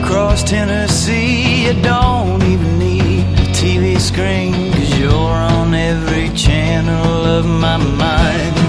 across Tennessee. I don't even need a TV screen, 'cause you're on every channel of my mind.